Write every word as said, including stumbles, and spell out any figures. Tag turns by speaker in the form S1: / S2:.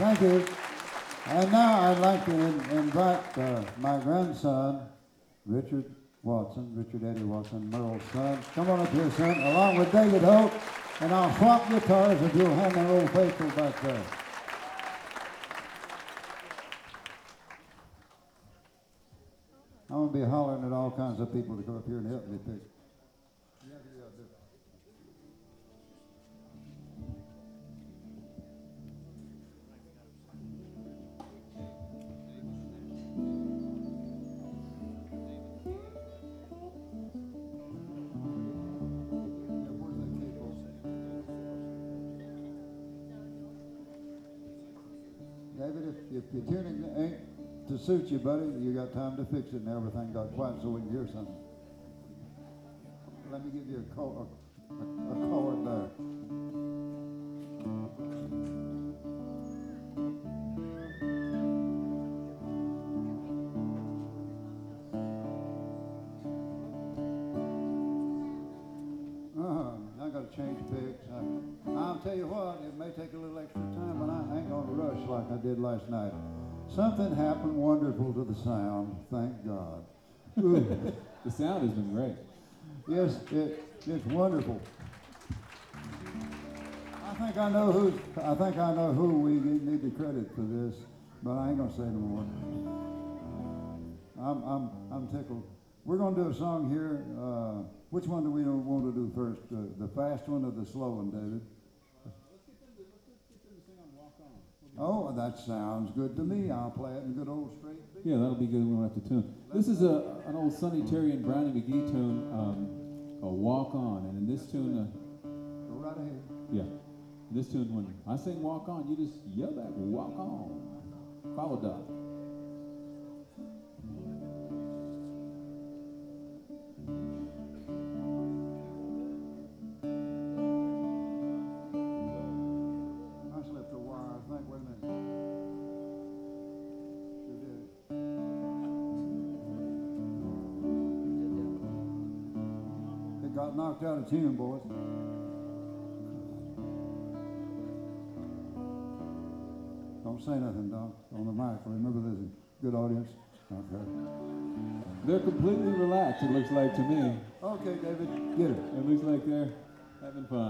S1: thank you. And now I'd like to in, invite uh, my grandson, Richard Watson, Richard Eddie Watson, Merle's son. Come on up here, son, along with David Hope. And I'll swap guitars if you'll hand that old faithful back there. I'm going to be hollering at all kinds of people to come up here and help me pick. David, if, if your tuning ain't to suit you, buddy, you got time to fix it and everything got quiet so we can hear something. Let me give you a, chord, a, a chord there. Uh-huh. I got to change picks. I, I'll tell you what, it may take a little extra time, but I ain't going to rush like I did last night. Something happened wonderful to the sound, thank God.
S2: The sound has been great.
S1: Yes, it, it's wonderful. I think I know who. I think I know who we need the credit for this, but I ain't gonna say no more. I'm I'm I'm tickled. We're gonna do a song here. Uh, which one do we want to do first? Uh, the fast one or the slow one, David? Oh, that sounds good to me. I'll play it in good old straight beat.
S2: Yeah, that'll be good. We won't have to tune. This is a an old Sonny Terry and Brownie McGee tune, um, a Walk On. And in this tune, uh,
S1: go right ahead.
S2: Yeah, in this tune, when I sing Walk On, you just yell back, Walk On. Follow Doc.
S1: Got knocked out of tune, boys. Don't say nothing, Doc, on the mic. Remember, there's a good audience. Okay.
S2: They're completely relaxed, it looks like to me.
S1: Okay, David, get it.
S2: It looks like they're having fun.